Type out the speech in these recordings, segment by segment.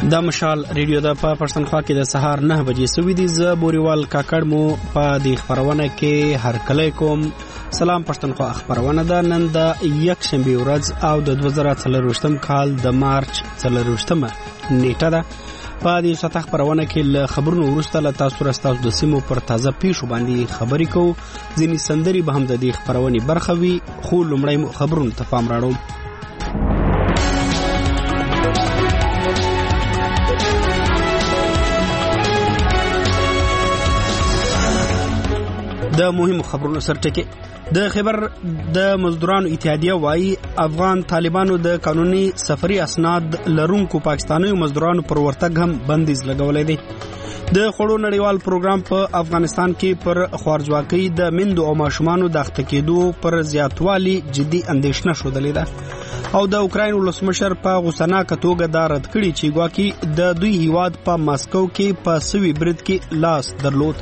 دا مشال ریډیو د پښتونخوا کې د سهار 9 بجې سوي دي. ز بوريوال کاکړ مو په دې خبرونه کې هر کله کوم. سلام پښتونخوا خبرونه ده. نن د یک شنبه ورځ او د 2023 کال د مارچ 4 نیټه ده. په دې سطح خبرونه کې له خبرونو وروسته له تاسو راستاسو د سیمو پر تازه پیښو باندې خبرې کوو. ځینې سندري به هم د دې خبرونې برخه وي، خو لومړی خبرونه ته پام راړو. د مهمو خبرونو سرټکي د خبر د مزدورانو اتحادیه وايي افغان طالبانو د قانوني سفري اسناد لرونکو پاکستاني مزدورانو پر ورتګ هم بندیز لګولې دي. د خړو نړیوال پروګرام په افغانستان کې پر خوارځواکۍ د میندو او ماشومانو د اخته کېدو پر زیاتوالي جدي اندېښنه شودلې ده او د اوکراین ولسمشر په غوسناکه توګه دا رد کړي چې ګواکې د دوی هیواد په ماسکو کې په سوي برید کې لاس درلود.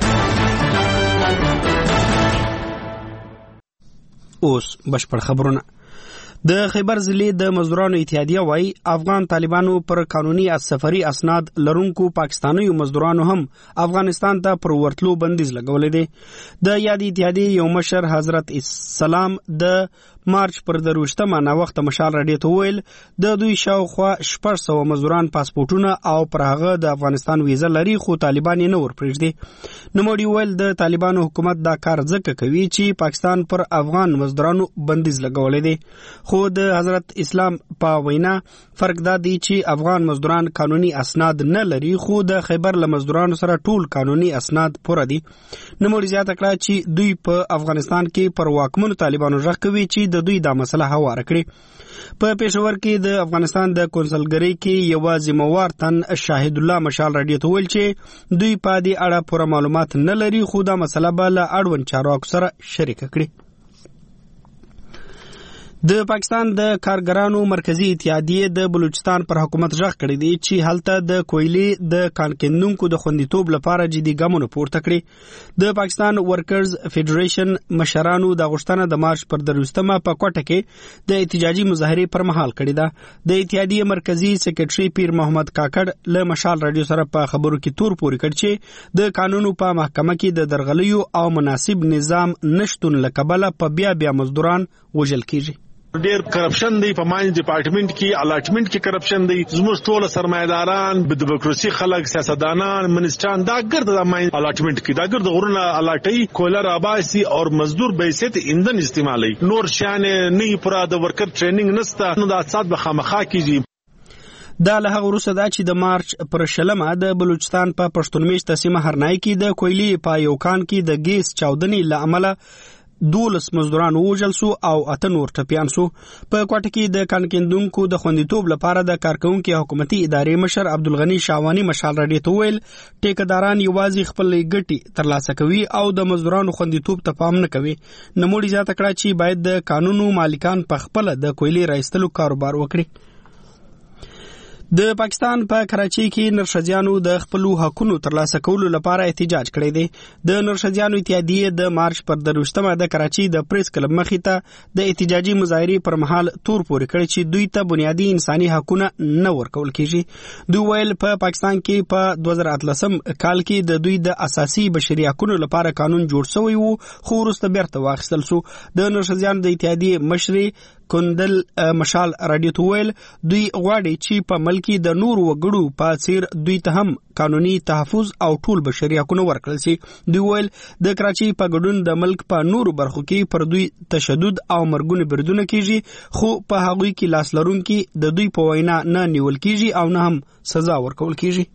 اوس بشپړ خبرونه. د خیبر ضلع د مزدورانو اتحادیه وايي افغان طالبانو پر قانوني سفري اسناد لرونکو پاکستاني مزدورانو هم افغانستان ته پر ورتلو بندیز لګولې دي. د یاد اتحادیه یو مشر حضرت اسلام د مارچ پر 23 نا وخت مشال رادیو ته ویل د دوی شاوخوا 600 مزدوران پاسپورتونه او پر هغه د افغانستان ویزه لري، خو طالبان یې نه ورپرېږدي. نو مړي ویل د طالبانو حکومت دا کار ځکه کوي چې پاکستان پر افغان مزدورانو بندیز لګولې دي. خو د حضرت اسلام په وینا فرق دا دی چې افغان مزدوران قانوني اسناد نه لري، خو د خیبر له مزدورانو سره ټول قانوني اسناد پوره دي. نو مړي زیاته کړه چې دوی په افغانستان کې پر واکمنو طالبانو ژغ کوي چې د دوی دا مسله هواره کړي. په پېښور کې د افغانستان د کونسلګرۍ کې یو ذمہوار تن شاهد الله مشال رادیو ته ویل چې دوی په دې اړه پوره معلومات نه لري، خو دا مسله به له اړوند چارواکو سره شریک کړي. د پاکستان د کارګرانو مرکزی اتحادیه د بلوچستان پر حکومت ژغ کړی دی چې هلته د کویلې د کانکندونکو د خوندیتوب لپاره جدي ګامونه پورته کړي. د پاکستان ورکرز فدریشن مشرانو د غوښتنه د مارچ پر 23 په کوټه کې د احتجاجي مظاهره پر مهال کړی ده. د اتحادیه مرکزی سیکریټري پیر محمد کاکړ له مشال رادیو سره په خبرو کې تور پوري کړ چې د قانونو په محکمه کې د درغلیو او مناسب نظام نشټون لکبله په بیا مزدوران وژل کیږي. ډیر کرپشن دی په ماین ډپارټمنټ کې، الاټمنټ کې کرپشن دی. زموږ ټول سرمایداران د ډیموکراسي خلک، سیاستدانان، منسټران دا ګرد د ماین الاټمنټ کې دا ګرد غرونه الاټي کولر آباسي او مزدور بیسیت ایندن استعمالي. نور شان نه پورا د ورکر ټریننګ نسته، نو دا سات به خامخا کیږي. دا له هغه وروسته دا چې د مارچ پر 16 د بلوچستان په پښتون میشته سیمه هرنای کې د کویلې په یو کان کې د ګیس چاودنې له امله 12 مزدوران وژل سو او 8 نور ټپیان سو. په کوټه کې د کانکندونکو د خوندیتوب لپاره د کارکونکو حکومتي ادارې مشر عبدالغنی شاوانی مشال رادیو ته ویل ټیکداران یوازې خپل ګټي ترلاسه کوي او د مزدورانو خوندیتوب ته پام نه کوي. نموړي زیاته کړه چې باید د قانونو مالکان په خپل د کویلې راایستلو کاروبار وکړي. د پاکستان په کراچۍ کې نرښځیانو د خپل حقوقو ترلاسه کولو لپاره احتجاج کړی دی. د نرښځیانو اتحادیه د مارچ پر 23 د کراچۍ د پریس کلب مخې ته د احتجاجي مظاهرې پر مهال تور پوري کړی چې دوی ته بنیادی انساني حقوق نه ورکول کیږي. دوی ویل په پاکستان کې په 2013 کال کې د دوی د اساسي بشري حقوقو لپاره قانون جوړ شوی وو، خو وروسته بیرته واخیستل شو. د نرښځیانو د اتحادیه مشري کندل مشال رادیو ته ویل دوی غواړي چې په ملکی د نور وګړو په څیر دوی ته هم قانوني تحفظ او ټول بشري حقوق ورکړل شي. دوی ویل د کراچۍ په ګډون د ملک په نورو برخو کې پر دوی تشدد او مرګونه بریدونه کیږي، خو په هغوی کې لاس لرونکي د دوی په وینا نه نیول کیږي او نه هم سزا ورکول کیږي.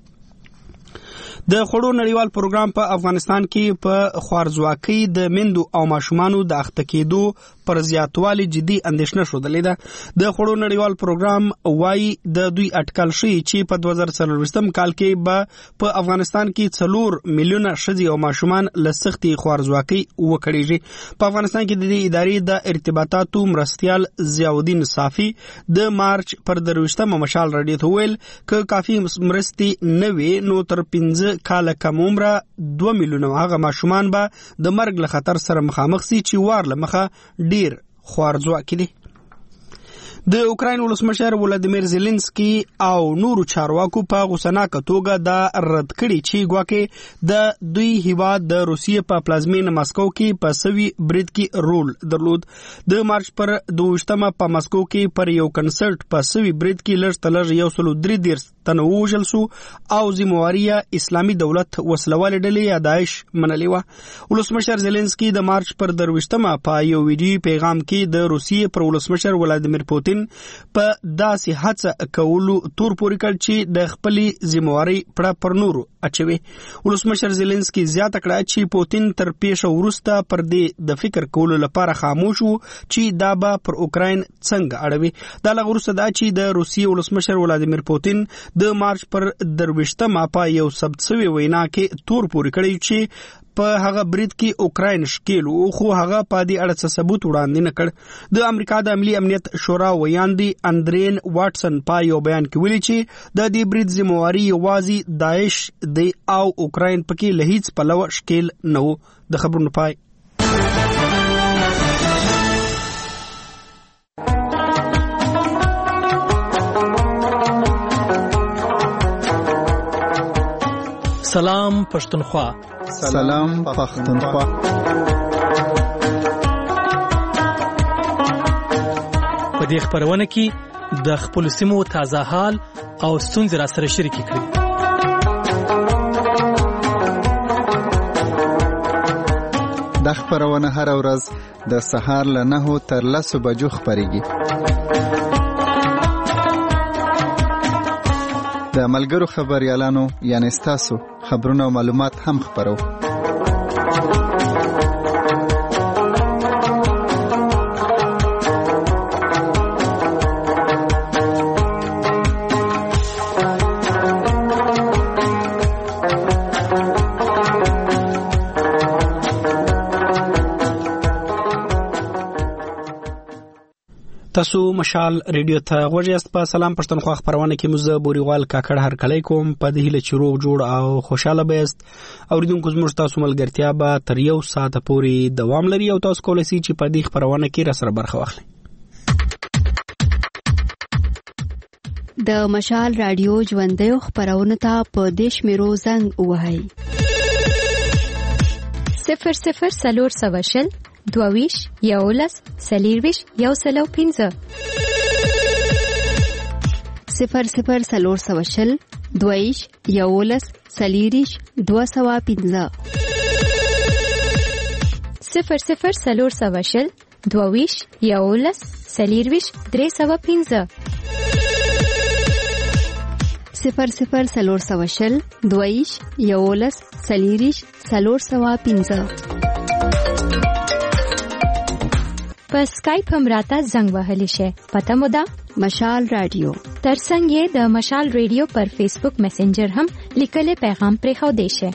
د خړو نړیوال پروګرام په افغانستان کې په خوارځواکۍ د میندو او ماشومانو د اخته کېدو پر زیاتوالي جدي اندېښنه شودلې ده. د خړو نړیوال پروګرام وايي د دوی اټکل شي چې په 2023 کال کې به په افغانستان کې 4 میلیونه ښځې او ماشومان له سختي خوارځواکۍ وکړيږي. په افغانستان کې د دې ادارې د ارتباطاتو مرستیال ضیاءالدین صافي د مارچ پر 23 مشال رادیو ته ویل ک کافي مرستې نه وي نو تر 15 کال کم عمره 2 میلیونه هغه ماشومان به د مرګ له خطر سره مخامخ سي چې وار له مخه ډیر خوارځواکي دي. د اوکراین ولسمشر ولادیمیر زيلنسکي او نورو چارواکو په غوسناکه توګه دا رد کړي چې ګواکې د دوی هیواد د روسیې په پلازمین مسکو کې په سوي برید کې رول درلود. د مارچ پر 22 په مسکو کې پر یو کنسرت په سوي برید کې لږ تر لږ 133 تنه وژل شو او ذمہواری اسلامي دولت وسلوال ډلې یا داعش منلې و. ولسمشر زيلنسکي د مارچ پر 23 په یو ویډیو پیغام کې د روسیې پر ولسمشر ولادیمیر پوتین په داسې هڅه کولو تور پورې کړ چې د خپلې ذمہواری پړه پر نورو اچوي. ولسمشر زيلنسکي زیاته کړه چې پوتین تر پیښه وروسته پر دې د فکر کولو لپاره خاموش وو چې دا به پر اوکراین څنګه اړوي. دا لږ وروسته دا چې د روسیې ولسمشر ولادیمیر پوتین د مارچ پر 23 په یو ثبت شوی وینا کې تور پورې کړی چې په هغه برید کې اوکراین شکیل او خو هغه په دې اړه څه ثبوت وړاندې نه کړ. د امریکا د عملی امنیت شورا ویاندي اندرین واټسن په یو بیان کې ویلي چې د دې برید ذمہواری یوازې داعش دی او اوکراین پکې له هیڅ پلوه شکیل نه و. د خبرونو پای. سلام پښتونخوا. سلام پښتونخوا. په دې خبرونه کې د خپل سیمو تازه حال او ستونزې را سره شریک کړئ. د خبرونه هر ورځ د سهار له 9 تر 10 بجو خبريږي. د ملګرو خبريالانو یعنی تاسو خبرونه او معلومات هم خبرو. تاسو مشال ریډیو ته غوږیاست. په سلام پښتونخوا خبرونه کې مزه بوريوال کاکړ هر کله کوم په دې هله چروغ جوړ او خوشاله بیاست. اوریدونکو زموږ تاسو ملګرتیا به تر یو ساعت پورې دوام لري او تاسو کولای شئ چې په دې خبرونه کې را سره برخه واخلئ. د مشال رادیو ژوندۍ خبرونه ته په دیش میرو زنګ وهاي 00 سلور سواشل دوویش یولس سلیرویش یو سلو 15 00 سلور سواشل دوویش یولس سلیریش 215 00 سلور سواشل دوویش یولس سلیرویش 315 00 سلور سواشل دوویش یولس سلیریش 315 په سکایپ هم راته زنګ وهلی شي. پته مو ده مشال رادیو. ترڅنګ یې د مشال رادیو پر فیسبوک میسنجر هم لیکل پیغام پرې خو دی شي.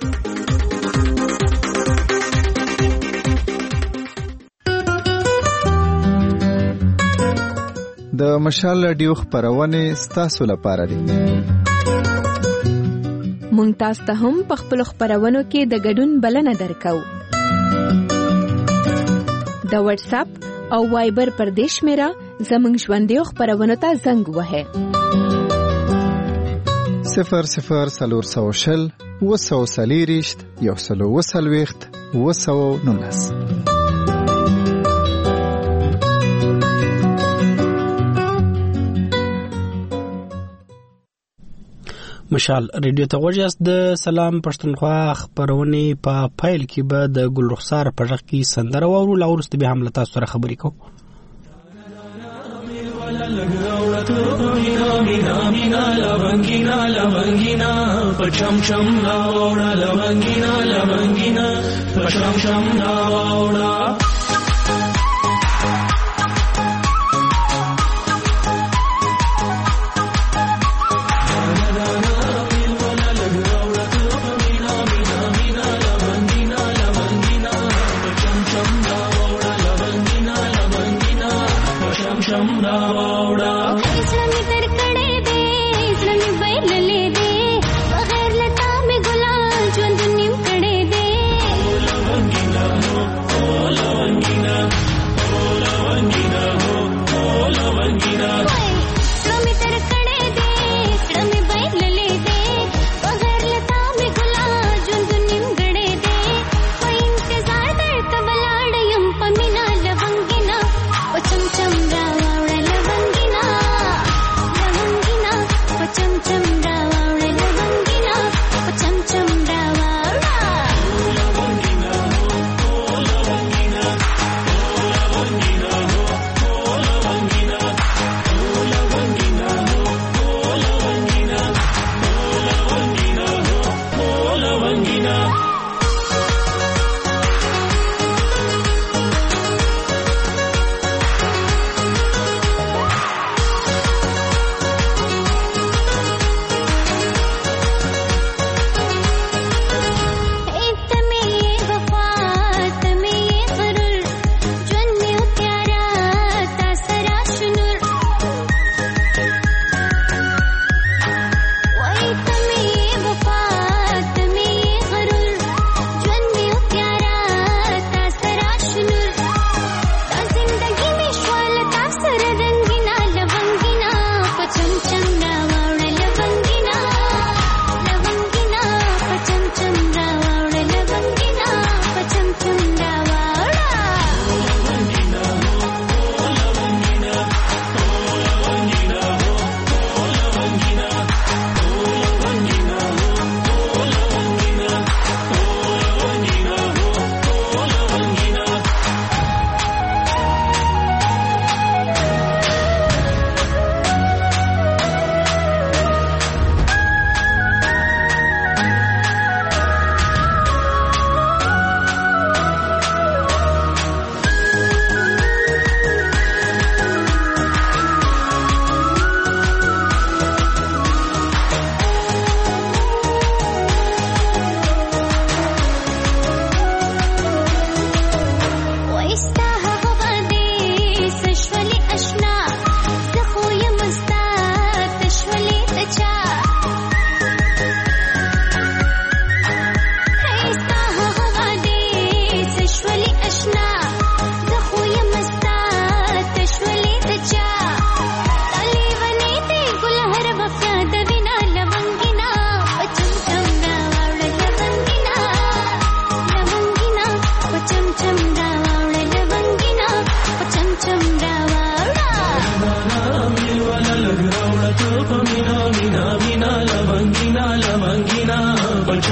د مشال رادیو خبرونه ستاسو لپاره دي. مونږ تاسو ته هم په خپل خبرونو کې د ګډون بلنه درکو. د واتس اپ او وایبر پر دیش میرا زمنګ ژوندۍ خبرونه ته زنګ وهه 00 سلور سواشل وسو سلیریشت یو سلو وسلويخت وسو نونس. مشال ریډیو ته غوږیاست. د سلام پښتونخوا خبرونه په فایل کې به د ګل رخسار په ځخ کې سندره وورو لا ورسته به هم لتا سره خبرې کوو.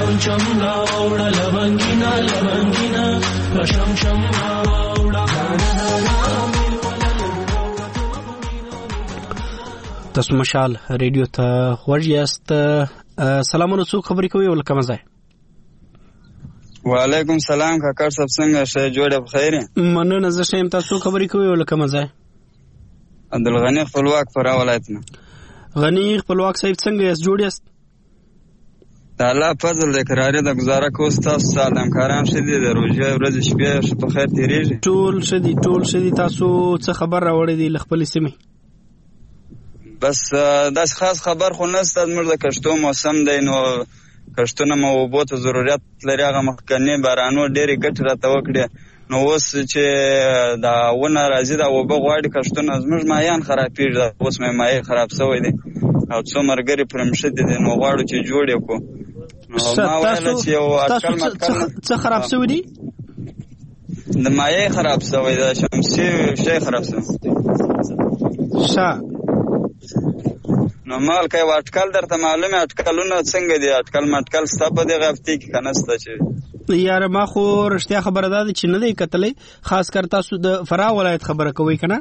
چم چم راوړه لونګینا لونګینا شم شم راوړه. تاسو مشال ریډیو ته خوږ یاست. سلامونه، څوک خبرې کوي ولکه مزه؟ وعلیکم سلام کاکړ صاحب، څنګه شه جوړه بخیر؟ مننه، زه شیم. تاسو خبرې کوي ولکه مزه؟ عبدالغنی خپلواک فرا ولایت نه. غنی خپلواک صاحب څنګه یاست؟ جوړ یاست؟ د الله فضل د قرارې د گزاره کوس. تاسو سلام کاران شدي د روزه ورځ شپه په خیر تیریږي؟ ټول شدي تاسو څه خبر راوړی دی خپل سیمه؟ بس داس خاص خبر خو نشته. زموږ د کښتو موسم دی، نو کښتونه مو اوبو ته ضرورت لري. هغه مخکنی بارانو ډېرې ګټې راته وکړې، نو اوس چې دا ونه راځي دا اوبه غواړي کښتونه، زموږ مایان خرابېږي. اوس مې مایې خراب شوی دی او څو ملګري پرې مښتي دي، نو غواړو چې جوړ یې کړو. څه خراب شوی دی؟ د مایې خراب شوی دی، شمسي شی خراب شوی. نو مال کوي اټکل درته معلومه اټکلونه څنګه دي؟ اټکل مټکل ستا په دغه هفته کې کنه ستا چې یاره ما خو رښتیا خبره ده چې نه دی کتلې، خاص کر تاسو د فرا ولایت خبره کوي کنه؟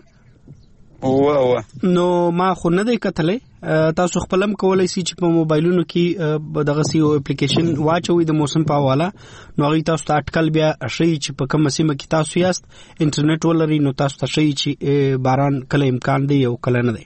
نو ما خو نه دی کتلې. تاسو خپلم کولای شئ چې په موبایلونو کې دغه سی او اپلیکیشن واچوي د موسم په حواله، نو هغه تاسو ته اټکل بیا شي چې په کوم سیمه کې تاسو یاست، انټرنیټ ولري، نو تاسو ته شي چې باران کله امکان دی او کله نه دی.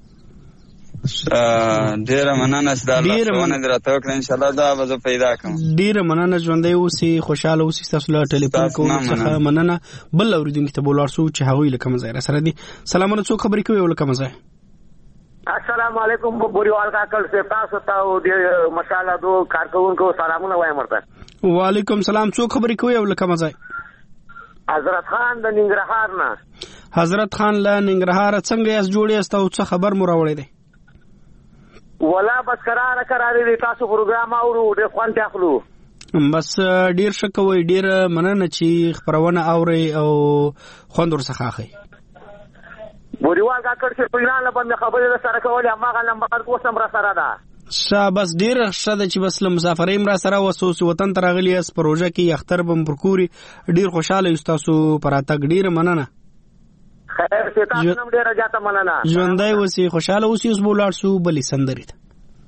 ډیره مننه ستاسو له درته وکړه، ان شاء الله دا به پیدا کوم. ډیره مننه، ژوندۍ اوسئ، خوشاله اوسئ. تاسو له ټلیفون کوم څخه مننه. بل اوریدونکو ته بولار سو چې هغوی له کوم ځای سره دي. سلامونه، څوک خبرې کوي ولکه مزه؟ السلام علیکم بوریوال کاکل سے تاسو ته د مشاله دو کارکونکو سلامونه وایم ورته. وعلیکم سلام، څوک خبرې کوي ولکه مزه؟ حضرت خان د ننګرهار نه. حضرت خان له ننګرهار څنګه یاست؟ جوړ یاست او څه خبر مو راوړی دی؟ ولا بس قرار دی تاسو پروګرام اورو ډېر خوند اخلو. بس ډیر ښه کوي، ډیر مننه چې خبرونه اوري او خوند ورڅخه اخلي. بوریوال کاکړ چې پیران له باندې خبرې سره کولې، هغه نمبر کوسم را سره ده. بس ډیر ښه ده چې بس له مسافریم را سره وسوس وطن ته راغلی اس پروژه کې اختر بم پرکوري. ډیر خوشاله یو تاسو پراتګ، ډیر مننه. خیر چې تاسو نم ډیر جاته مننه. ژوندۍ اوسئ، خوشاله اوسئ. اوس بولار سو بلې سندرې ته.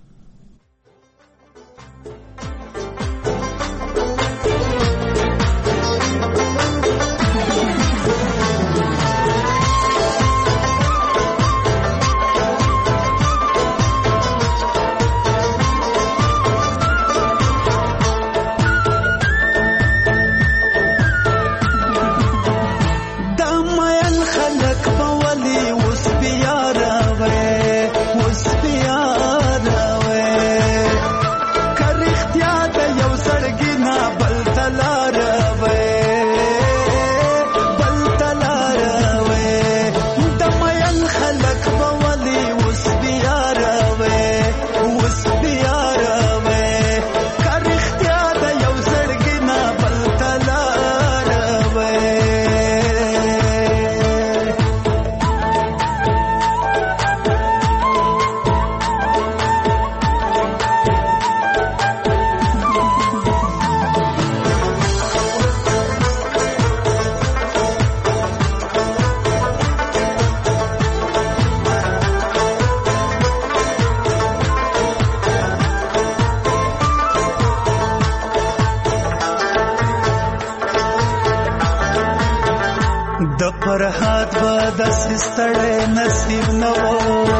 فرحات به داسې ستړی نصیب نه و،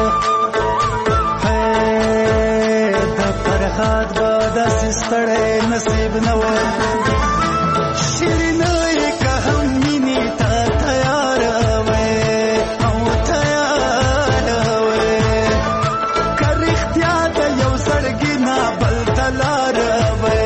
د فرحات به داسې ستړی نصیب نه و. شیرینه یې که هم مینې ته تیاره وې او تیاره وې، که رښتیا د یو زړګي نه بل ته لاره وې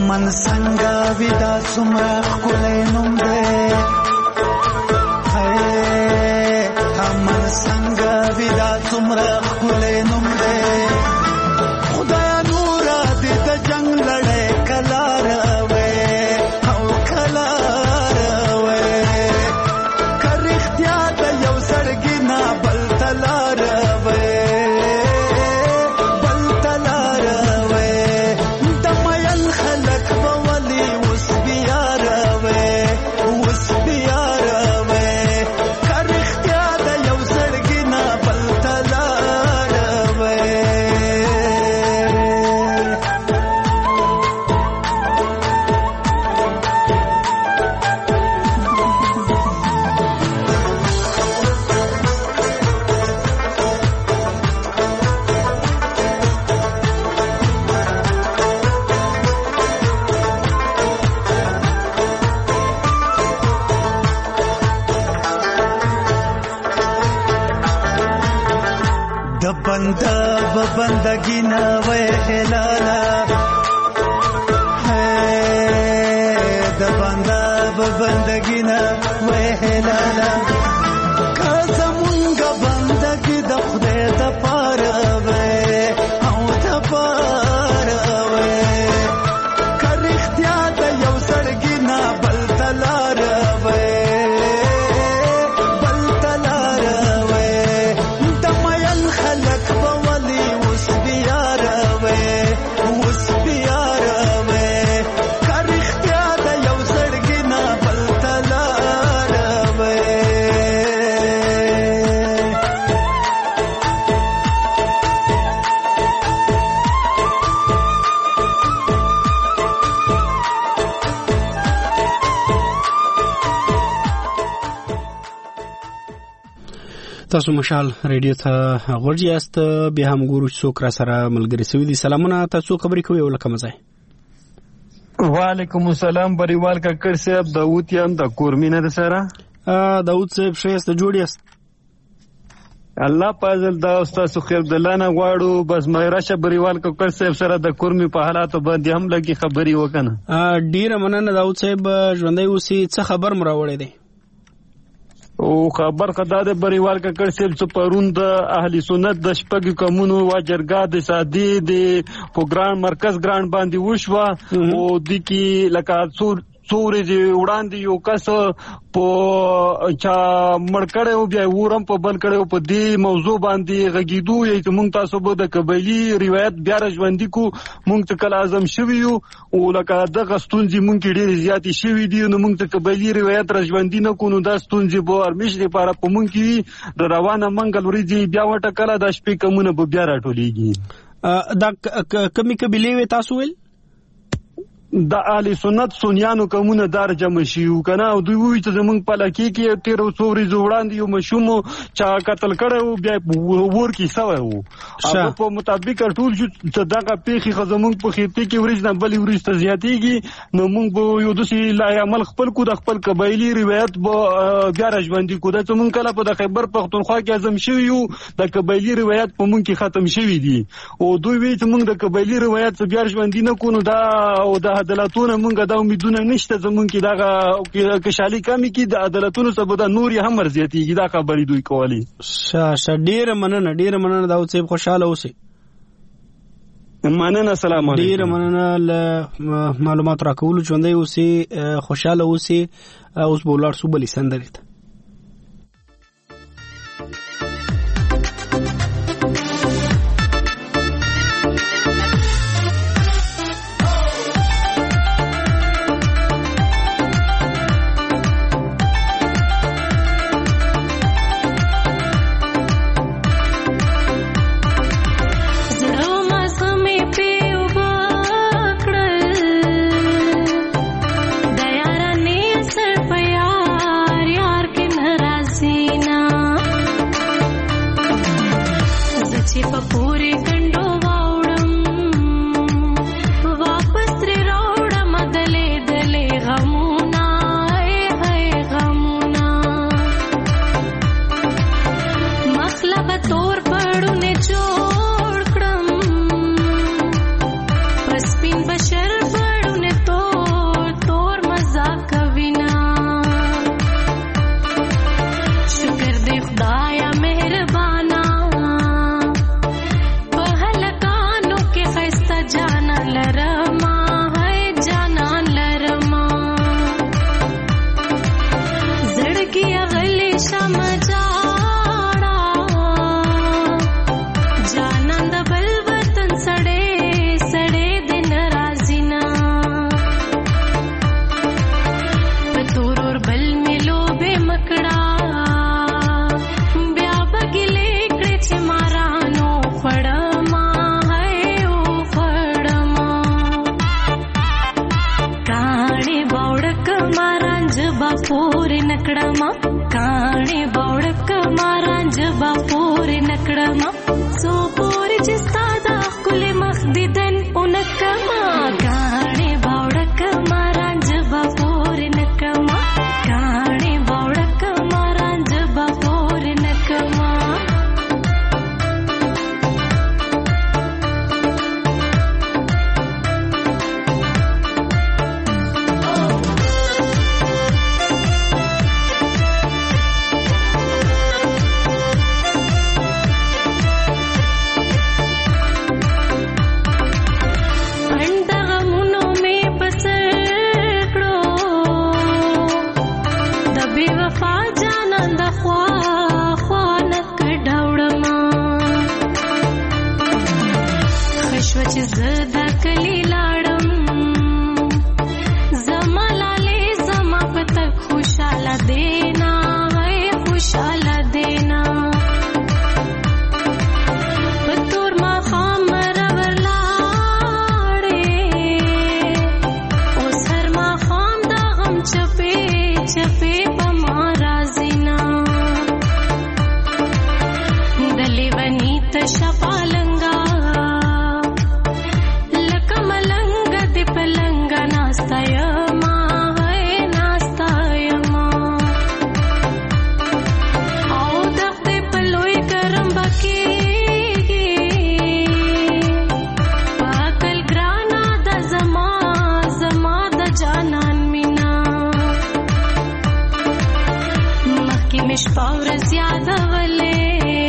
امن څنګه ودا څومره ښکلی نوم دی امن څنګه ودا څومره ښکلی نوم دی خدایا نوره دې د جنګ لړۍ کله راوې او کله راوې که رښتیا د یو زړګي نه بل ته لاروې बंदगी न वहलाला है द बंदा बंदगी न वहलाला कसमुंगा बंदगी द खुदे द पारवे او द पारवे कर इख्तियार द यौ सड़गी न बल तलारवे تاسو مشال ریډیو ته غوړی است به هم ګورو څوک را سره ملګری سوي دي. سلامونه، تاسو خبرې کوي ولکه مزه. وعلیکم السلام بریوال کا کر صاحب داوود یم د کورمینه د سره داوود صاحب شایسته جوړی است. الله پازل دا استاد خیر دلانه غواړو بس مې راشه بریوال کا کر صاحب سره د کورمی په حالاتو باندې هم لګي خبري وکنه. ډیره مننه داوود صاحب، ژوندۍ اوسې. څه خبر مراوړې دی؟ او خبر خدای د بریوال کا کړ سیل څو پرون د اهلی سنت د شپږ کومونو واجرګا د سادي د پروګرام مرکز ګران باندې وشوا او د کی لکه څورې دی وړاندې یو کس په چا مړکړې او بیا ورم په بل کړې په دې موضوع باندې غږیدو یې چې مونږ تاسو به د قبایلی روایت بیا ژوندۍ کو مونږ ته کله اعظم شوی یو او لکه د غستونځي مونږ ډېر زیاتې شوی دی نو مونږ ته قبایلی روایت ژوندۍ نه کو نو د ستونځي به ارمیش لپاره په مونږ کې د روانه منګل ورځي بیا وټه کله د شپې کومونه به بیا راټولېږي. دا کمی قبیلې وې تاسو ویل د اهل سنت سنیانو کومونه دار جمع شيو کنه او دوی وی چې زمونږ په لکه کې 13 څوري وړاندې یو مشوم چا قتل کړو بیا ور کې سوي وو هغه په مطابق ټول چې دغه پیخي خزمونږ په خېټه کې ورځ نه بلې ورځ ته زیاتېږي نو موږ به یو دسي لا عمل خپل کو د خپل قبایلی روایت به بیا راځوندې کو د څومره کله په د خیبر پختونخوا کې اعظم شوی یو د قبایلی روایت په مونږ کې ختم شوی دی او دوی وی چې مونږ د قبایلی روایت بیا ژوندې نه کو نو دا او د عدالتونو مونږ دا امیدونه نشته زمونږ کې دا کشالي کمی کې د عدالتونو سبب د نور هم ورزياتيږي دا خبرې دوی کولی. ډیر مننه دا اوسې خوشاله اوسې. مننه، السلام علیکم. ډیر مننه له معلومات راکول ژوندۍ اوسې خوشاله اوسې. اوس بولار سو بلی سندرت बशर पड़ूने نکړما کانې بوړک ماران جبا پورې نکړما سو پورې چې ستاده ښکلې مخ دیدن اونکما کانې بوړک ماران جبا پورې نکړما کانې بوړک ماران جبا پورې نکړما زدا کلی لاړم زما لاله زما پتک خوشاله دینا ہے خوشاله دینا پتور ما خامر ورلاړې او سر ما خام دا غم چپې چپې پمارا زینا دلی ونی تشپالنګا شپاور زیاده ولې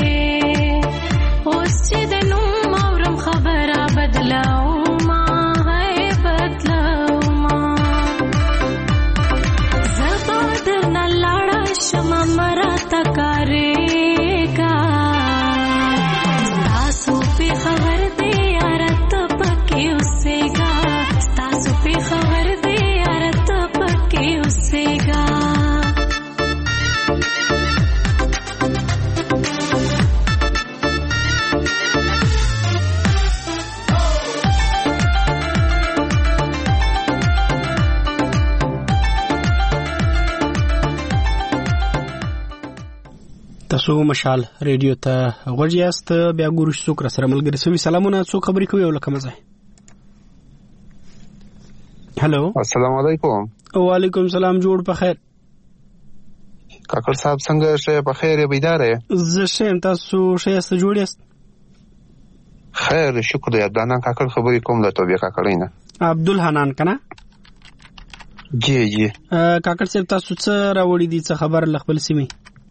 اوس چې د نوم اورم خبره بدلاو ما ہے بدلاو ما زبا درنه لاړه شمه مراته کارېږه ستاسو پې خبر دی یاره ته پکې اوسېږه ستاسو پې خبر دی یاره ته پکې اوسېږه تاسو مشال ریډیو ته غوږ یاست. بیا ګورو چې څوک را سره ملګري شوي. سلامونه، څوک خبرې کوي او له کومه ځای؟ هلو، السلام علیکم. وعلیکم السلام. جوړ په خیر کاکړ صاحب، څنګه شه؟ په خیر یې؟ بیدار یې؟ زه ښه یم. تاسو ښه یاست؟ جوړ یاست؟ خیر شکر دی. عبدالحنان کاکړ خبرې کوم له توبې کاکړۍ نه. عبدالحنان که نه؟ جی جی. کاکړ صاحب تاسو څه راوړي دي؟ څه خبر له خپل سیمې؟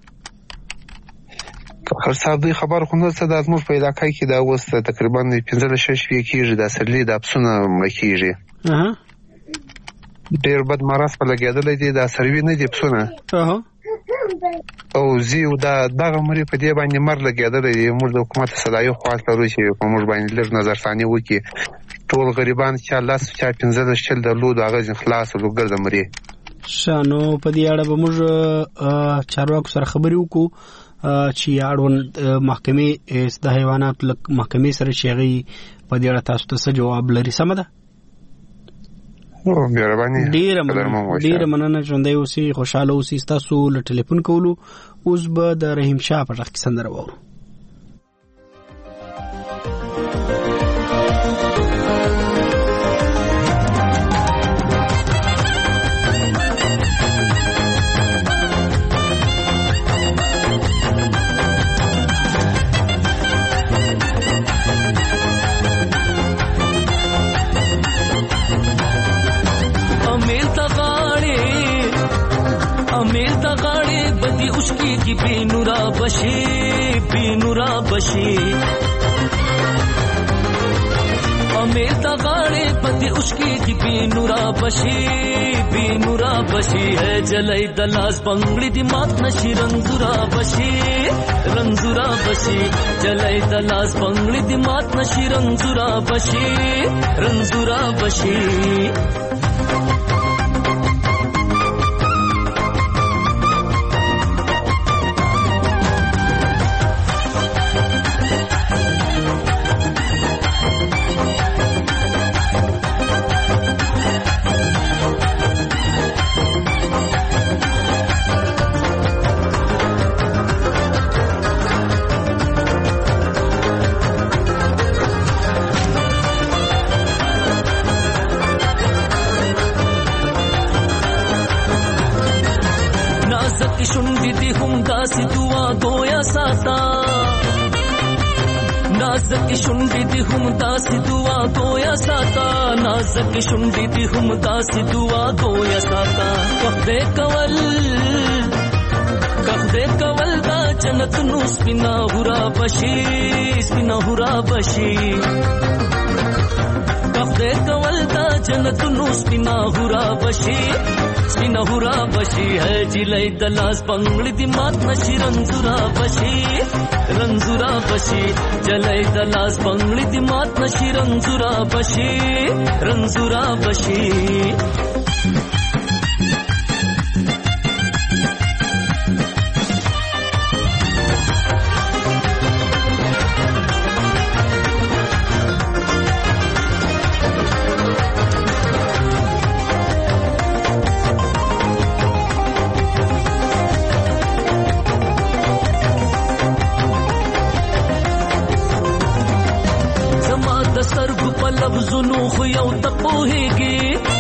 کاکړ صاحب دوی خبر خو نه څه، دا زموږ په علاقه کې دا اوس تقریبا 15-16 شپې کېږي دا سرلي دا پسونه مړه کېږي. ډېر بد مرض په لګېدلی دی. دا سروي نه دي پسونه او زیو دا دغه مري په دې باندې مر لګېدلی دی. موږ د حکومت صلاحي خواست لرو چې په موږ باندې لږ نظرثاني وکړي. ټول غریبان چا 10 چا 15 درلود هغه ځین خلاص ولو ګرده مري. ښه، نو په دې اړه به موږ چارواکو سره خبرې وکړو چې اړوند محکمې د حیوانات محکمې سره چې هغې په دې اړه تاسو ته څه جواب لري. سمه ده؟ ډېره مننه. ژوندی اوسئ، خوشحاله اوسئ. ستاسو له ټلیفون کولو اوس به د رحیم شاه په غږ کې سندره واورو. بینورا بشی بینورا بشی امیر تا غاڑے پتی اشکی دی بینورا بشی بینورا بشی ہے جلائی دلاس بنگڑی دی مات نشی رنزورا بشی رنزورا بشی جلائی دلاس بنگڑی دی مات نشی رنزورا بشی رنزورا بشی داسې دعا ګویا ساته نازک شونډې دې هم داسې دعا ګویا ساته نازک شونډې دې هم داسې دعا ګویا ساته کخدې کول دا جنت نو سپینا هورا بشي سپینا هورا بشي کخدې کول دا جنت نو سپینا هورا بشي سپینا هورا بشي ہے جلای دلاس بنگړې دی مات نشي رنزورا بشي رنزورا بشي جلای دلاس بنگړې دی مات نشي رنزورا بشي رنزورا بشي لفظونو خو یو ته پوهیږي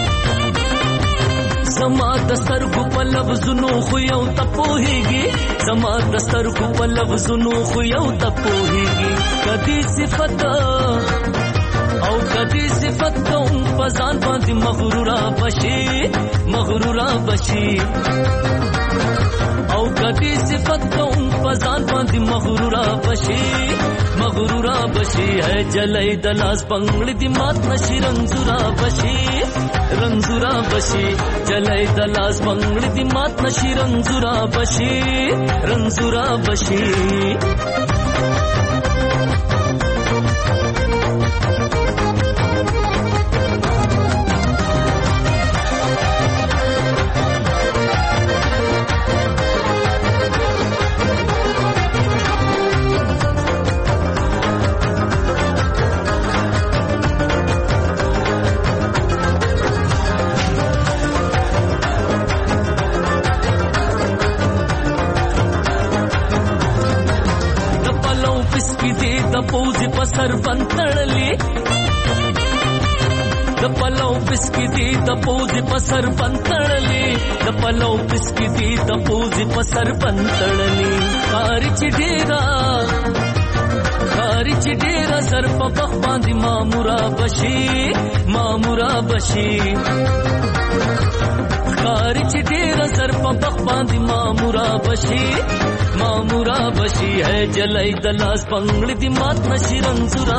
زما د سترګو په لفظونو خو یو ته پوهیږي زما د سترګو په لفظونو خو یو ته پوهیږي کدي صفت او کدي صفت کوم پزان باندې مغرورا بشي او کدي صفت کوم پزان باندې مغرورا بشي ہے جلای دلاس بنگړې دی مات نشي رنزورا بشي جلای دلاس بنگړې دی مات نشي رنزورا بشي پوزي پسر بنتړلې د پلو بسکی دی د پوزي پسر بنتړلې د پلو بسکی دی د پوزي پسر بنتړلې کاری چې ډیرا سر په بخ باندې مامورا بشي کاری چې ډیرا سر په بخ باندې مامورا بشي ہے جلای دلاس بنگړې دی مات نشي رنزورا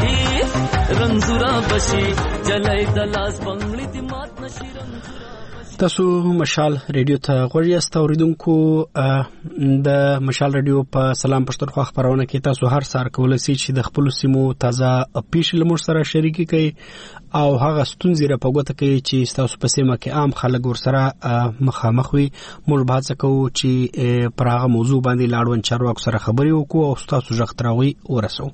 بشي جلای دلاس بنگړې دی مات نشي تاسو مشال ریډیو ته غوړ یاست اوریدونکو د مشال ریډیو په سلام پښتونخوا خبرونه کې تاسو هر سار کولای شئ چې د خپل سیمو تازه پیښې لمر سره شریکي کړئ او هغه ستونزې را پګوته کوي چې تاسو په سیمه کې عام خلک ورسره مخامخ وي موږ به څه کوو چې پر هغه موضوع باندې لاړون چارواکو سره خبرې وکړو او تاسو ژغ تراوي ورسو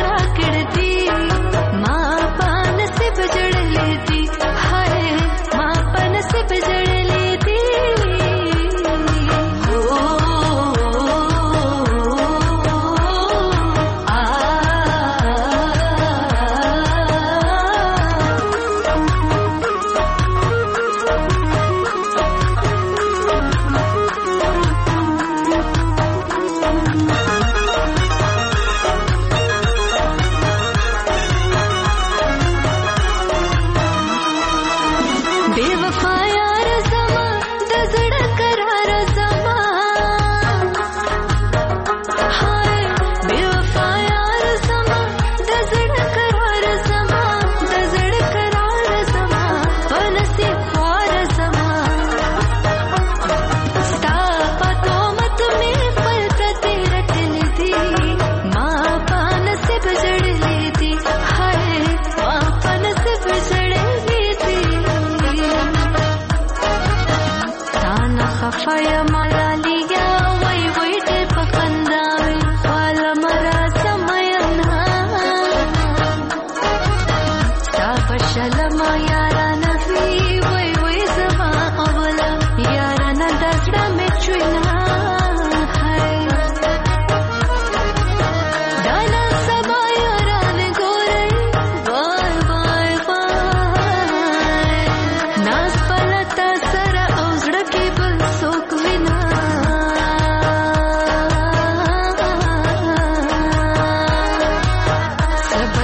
मां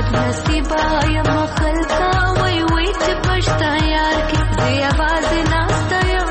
بد نصیبه یم خلکا وای وای چې پښتا یار کې زه یوازې ناسته یم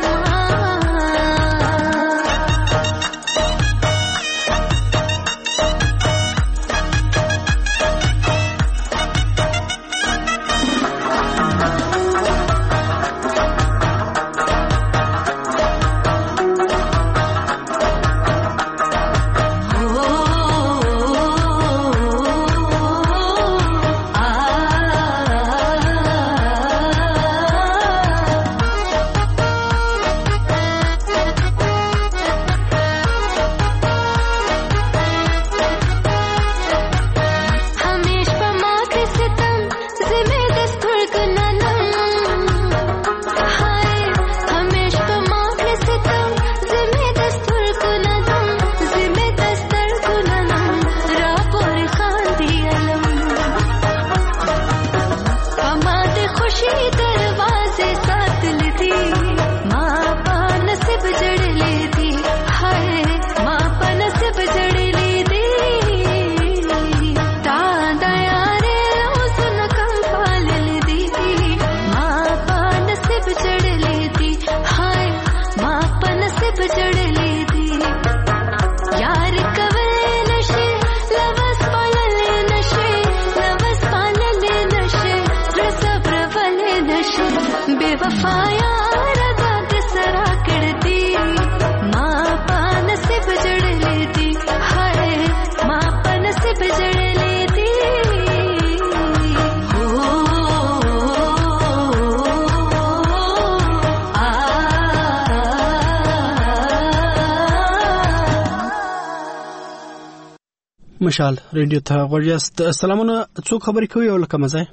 مشال ریډیو ته غوړیاست. سلامونه. څوک خبرې کوي او لکه مزه؟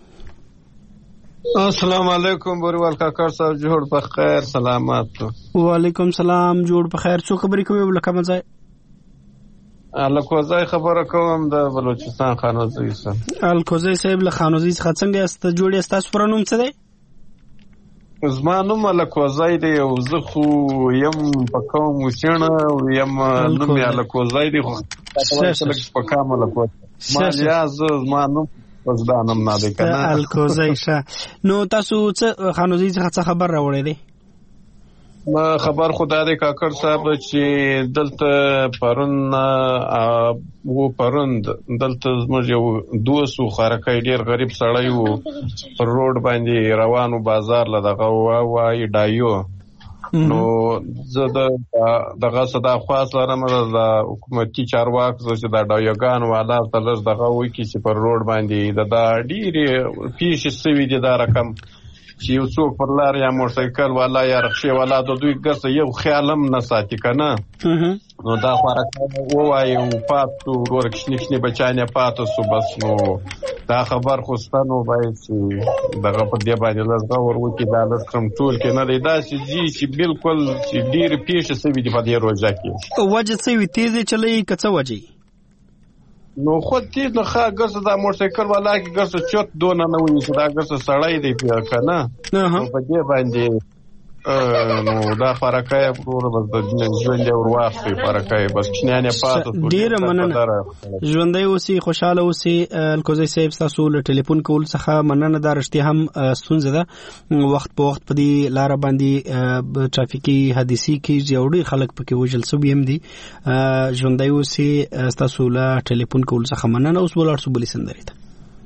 السلام علیکم بوریوال کاکړ صاحب جوړ په خیر سلامات. وعلیکم سلام جوړ په خیر. څوک خبرې کوي او لکه مزه؟ الکوزای خبره کوم د بلوچستان خانوزي سره. الکوزای صاحب له خانوزي څخه څنګه است جوړ است؟ تاسو پر نوم څه دی؟ زما نوم الکوزای دی او زه خو یم په کوم وسینه او یم نوم الکوزای دی خو تاسو په کوم الکوزای ما یا زما نوم وزدانم نه دی کنه الکوزای شه. نو تاسو څه خانوزي څخه خبر راوړی دی؟ ما خبر خدا دې کاکړ صاحب چې دلته پرون دلته زموږ یو 200 خارکای ډیر غریب سړی وو پر روډ باندې روانو بازار لدغه وای ډایو. نو زه دغه صدا خاص لرم د حکومتي چارواکو چې د ډایوګان والا تلر دغه وای کی چې پر روډ باندې د ډیر پیښې سوي دي دا رقم چې یو څوک پر لار یا موټرسایکل والا یا رخصه والا د دوی ګرځي یو خیالم نه ساتي کنه. نو دا خورکه وای او پاتو ورکشنی بچانه پاتو سو بس. نو دا خبر خو ستنو باید چې دغه په دی باندې لږه وروکی دا لکم ټول کې نه دی دا چې بالکل چې ډیر پیښه سوي دي په دې روزه کې. وجه سوي تیز چلی کڅه وجه نو خود تیز نه ښه ګرځه دا موټرسایکل والا کې ګرځه چوت دونه نه ونی چې دا ګرځه سړی دی پیار کنه. په دې باندې نو دا فرقای پرور بس د ژوند او واخې فرقای بس چنانه پاتو ډیر مننه. ژوندۍ اوسې خوشاله اوسې. الکوزي صاحب تاسو له ټلیفون کول څخه مننه. دا رښتیا هم ستونزه ده وخت په وخت په دې لار باندې ټرافیکي حادثې کیږي او ډیر خلک پکې وژل سوي هم دي. ژوندۍ اوسې تاسو له ټلیفون کول څخه مننه. اوس ولر سو بلی سندري ته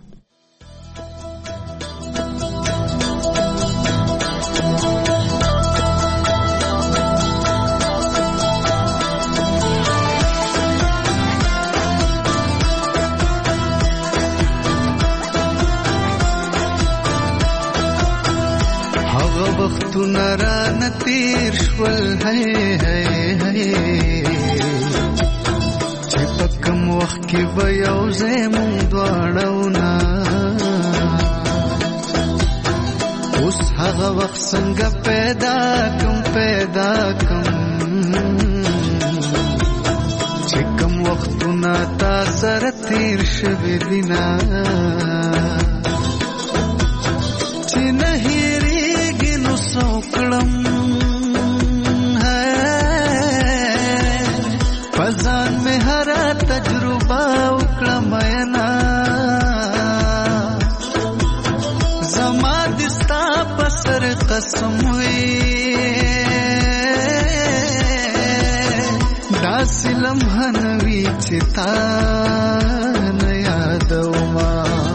نران تیر شول هی هی هی چې پکم وخت کې به یو ځای مونږ دواړو نه اوس هغه وخت څنګه پیدا کوم چې کوم وختونه تا سره تیر شوي دي نه چې نه سوکړم پزان میں ہر تجربہ وکړم مینا قسم وي داسې لمحه نه وي چې تا نه یادوما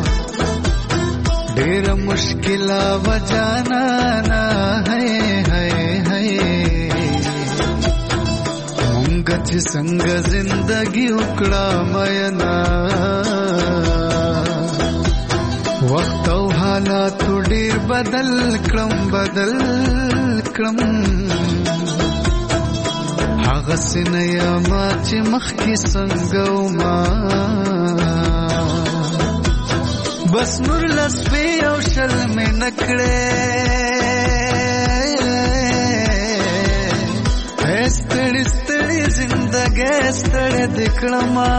ډېره مشکله وه جانانه هی هی هی مونږ چې څنګه زندګي وکړه مینا وخت او حالاتو ډېر بدل کړم هغسې نه یمه چې مخکې څنګه وما بس نور لسپې او شل مې نه کړې ستړې ستړې زندګۍ ستړې دې کړمه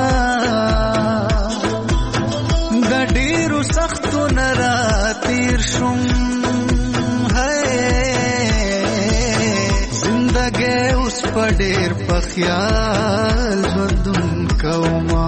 د ډېرو سختو نه راتېر شوم زندګۍ اوس په ډېر په خیال ژوندون کوما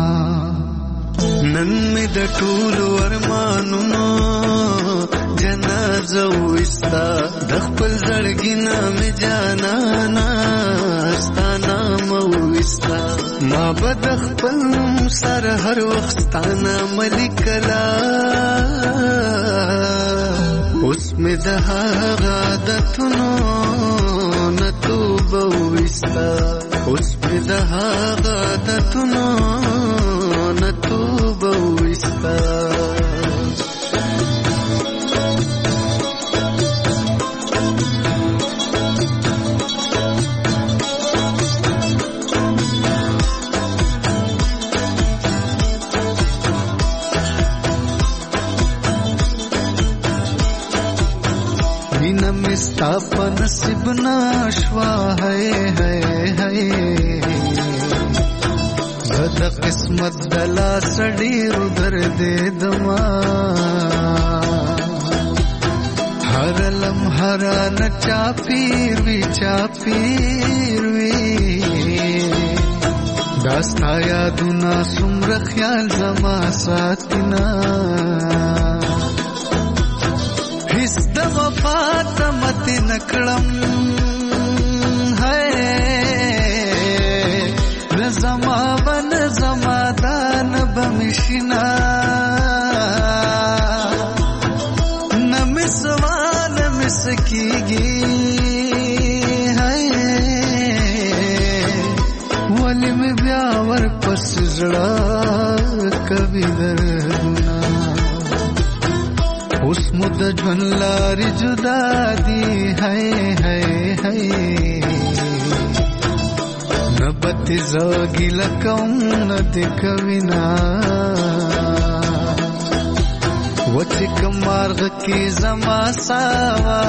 نن مې د ټولو ارمانونو جنازه وستا د خپل زړګي نه مې جانانا ستا نامه وستا ما به د خپل سر هر وخت ستا نامه لیکلا اوس مې د هغه عادتونو نه توبه وستا اوس مې د هغه عادتونو نه توبه وستا ستا په نصیب نشوا ہے زه د قسمت د لاسه ډېرو دردېدما هر لمحه رانه چاپېر وي دا ستا یادونه څومره خیال زما ساتینا هیڅ د وفا تمت نکړم نه زما ون زما دان بمشنا نه مسوال مسکیږي ولی مې بیا ورپس زړه کوي دردونه اوس مو د ژوند لارې جدا دي نه به تې زه ګیله کوم نه دې کوینه وچې کوم مارغه کې زما ساوا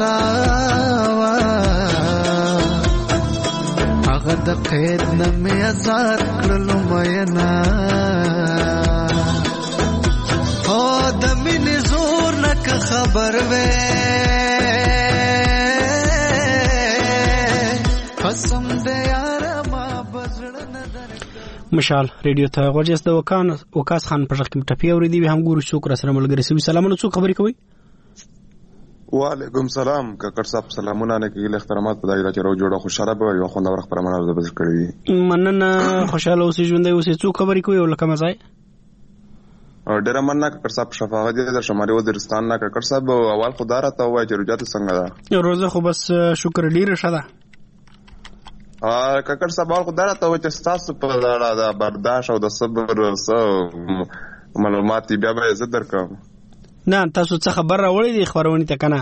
هغه د قید نه مې ازاد کړلو مینا د مینې زور نه که خبر وې قسم دې یاره ما بزړه نه مشال ریډیو ته غوږ د وکاس خان په ټکی ټپی اوریدي هم ګورو څوک را سره ملګری سوي سلامونه څوک خبرې کوي وعلیکم سلام کاکړ صاحب سلامونه نه کېږي احترامات په دایره کې راو جوړه خوشاله به یو خوندور خبرونه د بز کړی مننه خوشاله اوسې ژوندۍ اوسې څوک خبرې کوي ولکه مزای ډېر مننه کاکړ صاحب شفاعت دې در شمالي وزیرستان نه کاکړ صاحب اول خدا راته وایي چې روجات څنګه ده روزه خو بس شکر ډیر ښه ده کاکړ صاحب اول خدا راته وایي چې تاسو په لاره د برداشت او د صبر معلومات بیا به زه درکم نه تاسو څه خبر راوړی دی خبرونه ته کنه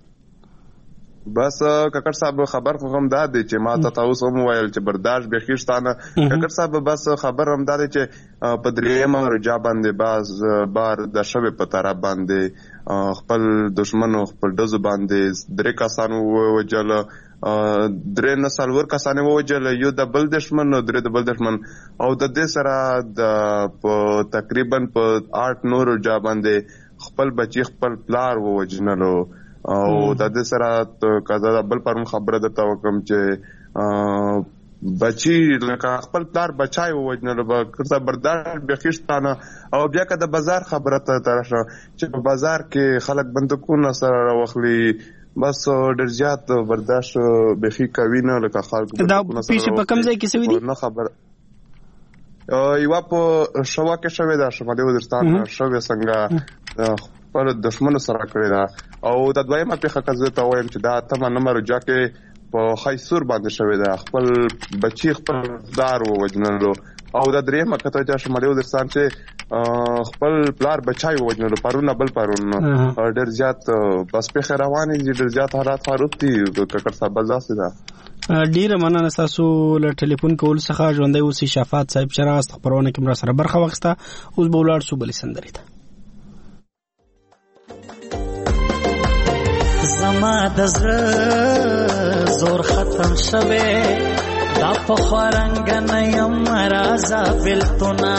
بس کاکړ صاحب خبر خو هم دا دی چې ما تاسو هم ویل چې برداشت به خېشتانه کاکړ صاحب بس خبر هم دا دی چې په درېم رجا باندې باز بار د شوه په طرف باندې خپل دشمنو خپل دزو باندې درې کسانو وجل درې نسلور کسانو وجل یو د بل دشمن درې د بل دشمن او د دې سره د تقریبا په 8 نور رجا باندې خپل بچی خپل پلار ووجنلو او د دې سره کزا بل پرم خبره درته وکم چې بچی لکه خپل پلار بچای ووجنل به کړه برداشت بخښتانه او بیا که د بازار خبره ته ترشه چې په بازار کې خلک بندکونه سره راوخلي بس ډېر زیات برداشت بخي کوي نه لکه خلک دا پیښه په کوم ځای کې سوي دي نه خبر یو په شوا کې شوې ده شمالي وزیرستان شوې څنګه خپل دښمن سره کړی ده او د دویمه پیښه کزه ته وایم چې دا تمه نمبر جا کې په خیسور باندې شوې ده خپل بچی خپل دار ووجنلو او د درېمه کته چې شمالي وزیرستان چې خپل پلار بچای ووجنلو پرونه بل پرون ډېر زیات بس په رواني ډېر زیات حالات خراب دي ککړ صاحب ځاسي ده ډیره مننه تاسو له ټلیفون کول څخه ژوندۍ اوسئ شفاعت صاحب چراست خبرونه کې مر سره برخه واخسته اوس به ولاړ سو بل سندري ته زما د زړه زور ختم شوه دا په خورنګ نه یم رازا بلتنا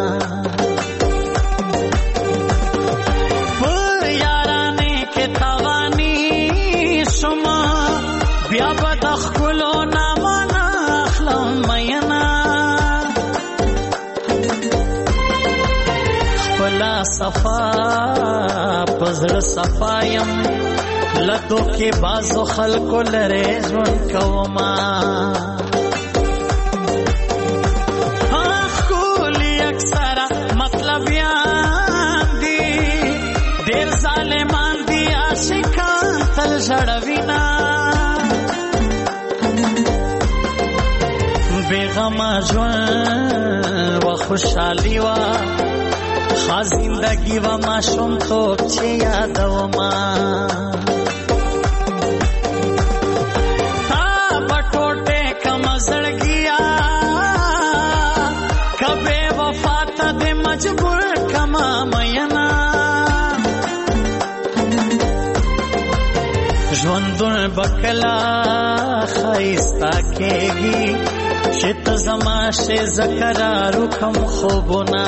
په یارانه کې توانی شما بیا به خلو نامانا اخلم مینا خپلا صفا پزړ صفایم لدو کې بازو خلکو لره ژوند کوما خولي اکثر مطلب یان دي ډېر ظالمان دي عاشقان تل ژړوینا بیغما ژوند و خوشحالي وا خا زندگی و ماشوم توب چې یادوما تا بټوټه کم زړګیا کبه وفات دې مجبور کما مینا ژوندون بکلا خایستا کېږي شت زما شه زکرارو کم خوبنا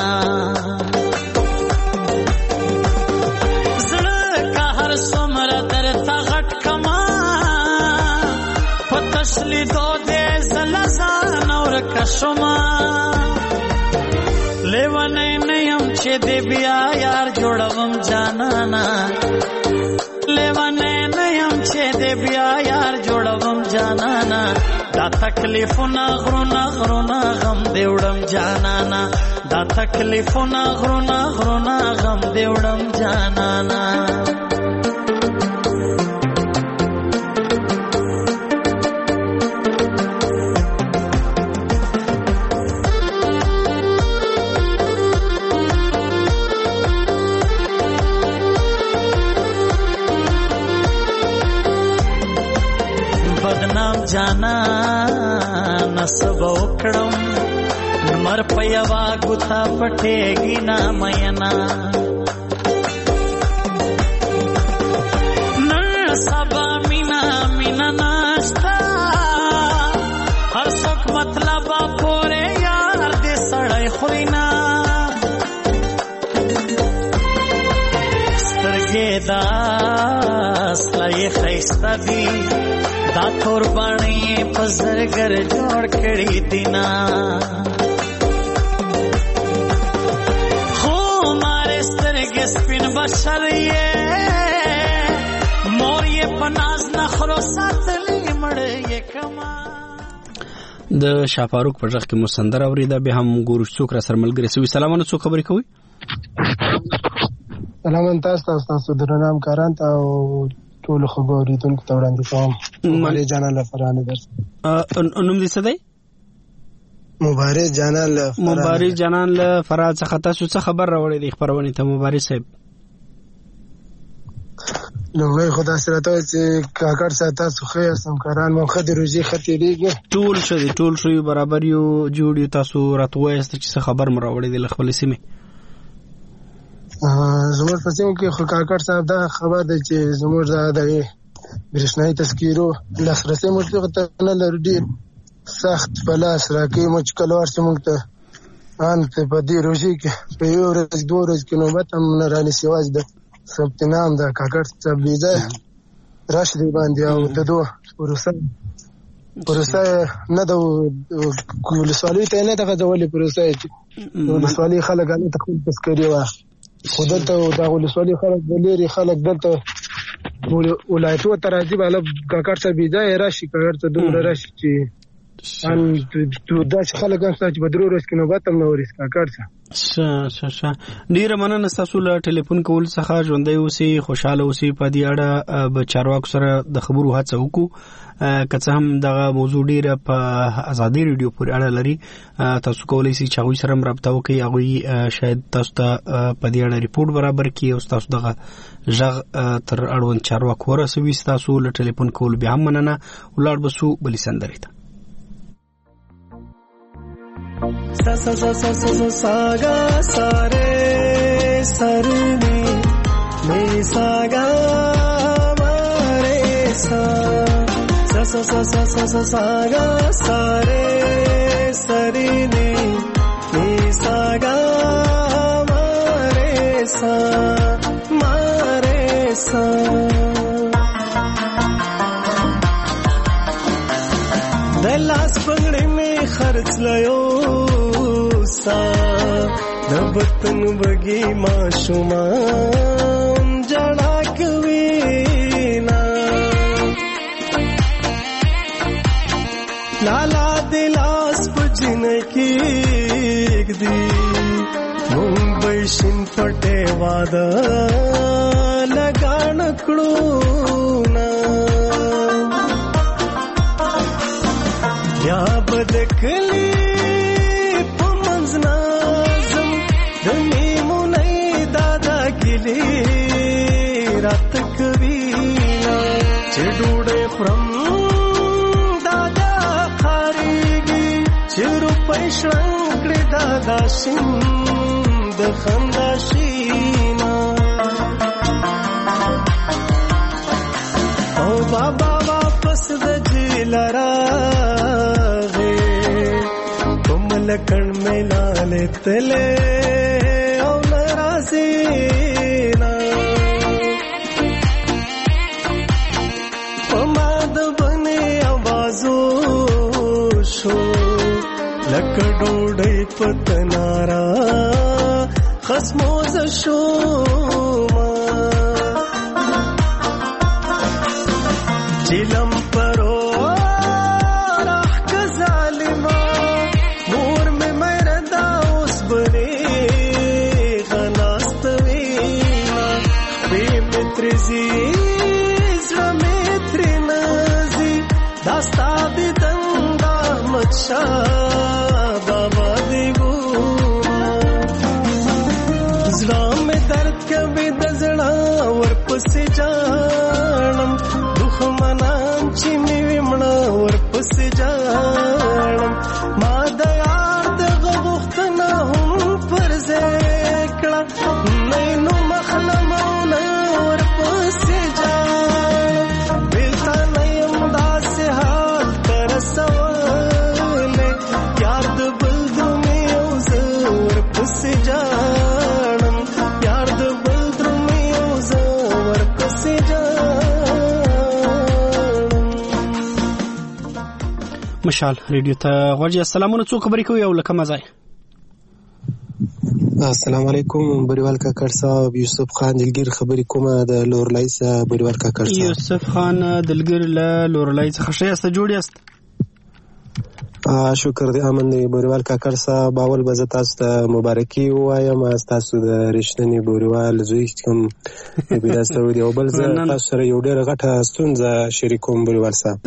زړه کا هر سمر در تا غټ کما پتشلی دو دې زلزان اور کشما لیوانه نیم چې دې بیا یار جوړوم جانانا لیوانه نیم چې دې بیا یار جوړوم جانانا دا تکلیفونه غرونا غرونا غم دې وړم جانانا دا تکلیفونه غرونا غرونا غم دې وړم جانانا بدنام جانا نسب وکړم مر پيوا ګوتا پټېږي نا مینا نن سبا مینا مینا ناشتا هر څوک مطلب پورې یار دې سړی خوینا سترګې دا سلای خيستا دي دا قربانی پزرګر جوړ کړی دینا خو مارې سترګې سپین بشر یې مور یې پناز نخرو ساتلې مړ یې کما د شاپاروک په ځخ کې مسندر اوریدا به هم ګورو څوک را سر ملګری سوي سلامونه څوک خبرې کوي سلام تاسو درنام کاران ته ټول خبرېدونکو ته وړاندې کوم مبارک جانان لفرانه درس نوم دې څه دی مبارک جانان لفرانه څخه تاسو څه خبر راوړی دی خبرونه ته مبارک صاحب لومړی خدا سره ته چې کاکړ ساته سخه سم کاران مو خدي روزي خطرېږي ټول شوی برابر یو جوړ تاسو راتوي است چې خبر مو راوړی دی خپل سیمه زموږ په سیمه کې خو کاکړ صاحب دا خبر دی چې زموږ د برېښنايي تذکیرو لاسرسي موږ ته نه لرو ډېر سخت په لاس راکوي موږ کله ورسې موږ ته ان په دې روژې کې په یو ورځ دوه ورځې کې نوبت هم نه رانیسي یوازې د ثبت نام د کاکړ صاحب بې ځایه راشي دی باندې او د دوه پروسه پروسه نه د ولسوالۍ ته نه دغه ډول پروسه ولسوالۍ خلک نه تخول تذکری وا خو دلته د ولسوالۍ خلک بلېری خلک دلته ولایتو ته راځي بالا کاکړ څه بيځای راشي کاکړ ته دومره راشي چې ان دا خلک هم چې بدرو ورځ کې نوبت هم نه ورس کاکړ څه ډیره مننه تاسو له ټلیفون کول څخه ژوندۍ اوسئ خوشاله اوسئ په دې اړه به چارواکو سره د خبرو هڅه وکړو که څه هم دغه موضوع ډیره په ازادي ریډیو پورې اړه لري تاسو کولی شئ چې هغوی سره هم رابطه وکړئ هغوی شاید تاسو ته په دې اړه ریپورټ برابر کړي او تاسو دغه غږ تر اړوند چارواکو ورسوي تاسو له ټلیفون کول بیا هم مننه ولاړ بسو بلې سندرې ته sa sa sa sa sa sa sa ga sa re sa re ni me sa ga ma re sa sa sa sa sa sa sa sa ga sa re sa re ni me sa ga ma re sa दलास पगड़े में खर्च लयो सा नबतन बगी माशुमा जड़ा कवीना लाला दिलास पजिन की दी मुंबई शिन पटे वादा लगान कड़ूना या बदकली पमंजनाजम दमी मुनई दादा गिली रात कवीना चिडूडे फ्रम दादा खारीगी चिरु पैशंकड़े दादा शिंद खंदाशीना ओ बाबा वापस दजिलरा लकड़ में लाले तले ओ नरासीना पमाद बने आवाजो शो लकड़ोड़े पतनारा खसमोज शो चिलम परो बाबा देगो जड़ा में दर्द कभी दजड़ा और पसे जानम दुख मनाम चिमी विमना और पसे जानम मादयार दगबुख्तना हम पर ज़ेकड़ा नैनो मखलमौना और पसे जानम बिलता नयम दास हाल तरसवा مشال ریډیو ته غوړي السلامونه څو خبرې کوي او لکه مزای السلام علیکم بریوال کاکړ صاحب یوسف خان دلګر خبرې کومه د لورلای صاحب بریوال کاکړ صاحب یوسف خان دلګر له لورلای څخه شایسته جوړ یاست شکر دې امن دی بریوال کاکړ صاحب اول به تاسو ته مبارکي وایم تاسو د رښتینی بریوال زوی کوم بیا سعودي او بل زه تاسو سره یو ډېر غټه ستونزه شریکوم بریوال صاحب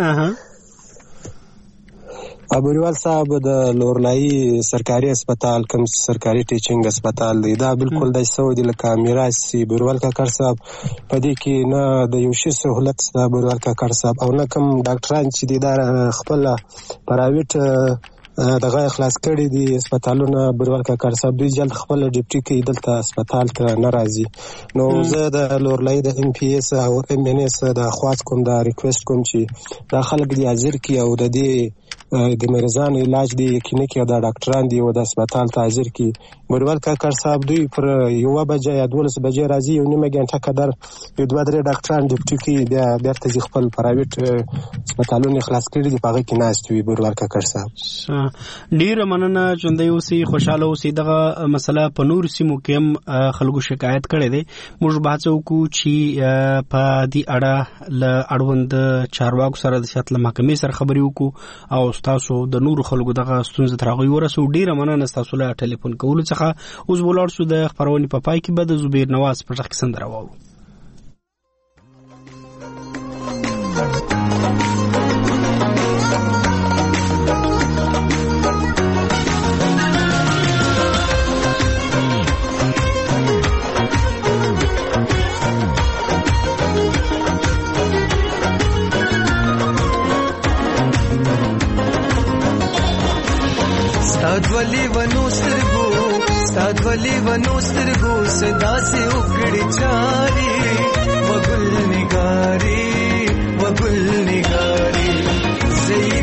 ابوریوال صاحب د لورلای سرکاري هسپتال کوم سرکاري ټیچینګ هسپتال دی دا بالکل د سعودي لکه میراثي بریوال کاکړ صاحب پدې کې نه د یو شي سہولت د بریوال کاکړ صاحب او نه کوم ډاکټران چې د خپل پرایویټ دغه اخلاص کړي دي هسپتالونه بریوال کاکړ صاحب دوی جلد خپل ډیپټي کې دلته هسپتال ته ناراضي نو زه د لورلای د ام پی اس او ام ان اس د خواص کوم د ریکوست کوم چې دا خلک دی حاضر کی او د دې د مریضانو علاج دی یقیني کې دا ډاکټران دی او د هسپتال ته حاضر کی بوریوال کاکړ صاحب دوی پر 1 بجې یا 12 بجې راځي، یو نیمه ګنټه قدر یو 2-3 ډاکټران ډیپټي کې بیا بیرته خپل پرایویټ هسپتالونه خلاص کړي دي، په هغه کې ناست وي بوریوال کاکړ صاحب. ډیره مننه، ژوندی اوسئ، خوشاله اوسئ. دغه مسله په نور سیمو کې هم خلکو شکایت کړي دي. موږ بحث وکړو چې په دې اړه ل اړوند چارواکو سره د سیاست محکمې سره خبرې وکړو او تاسو د نور خلکو دغه ستونزې ترغوي ورسو. ډیره مننه تاسو له ټلیفون کولو څخه. اوس بولار شو د خبرونې په پای کې به د زبیر نواز په ټاکي سندره واورو. ستادولی ونو سترگو صدا سے اکڑی چاری وگل نگاری زئی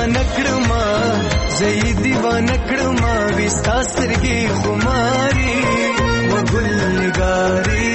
دیوان کڑما وستا سرگی خماری وگل نگاری